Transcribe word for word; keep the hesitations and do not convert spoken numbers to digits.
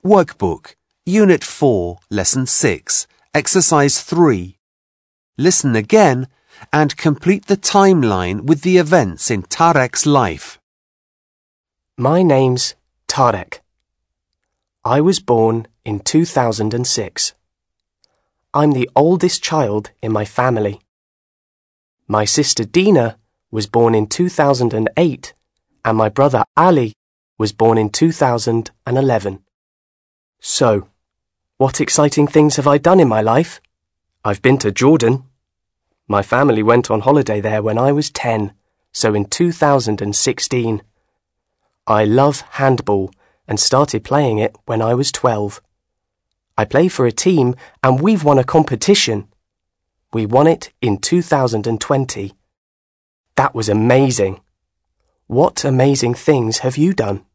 Workbook, Unit four, Lesson six, Exercise three. Listen again and complete the timeline with the events in Tarek's life. My name's Tarek. I was born in two thousand six. I'm the oldest child in my family. My sister Dina was born in two thousand eight and my brother Ali was born in two thousand eleven. So, what exciting things have I done in my life? I've been to Jordan. My family went on holiday there when I was ten, so in two thousand sixteen. I love handball and started playing it when I was twelve. I play for a team and we've won a competition. We won it in two thousand twenty. That was amazing. What amazing things have you done?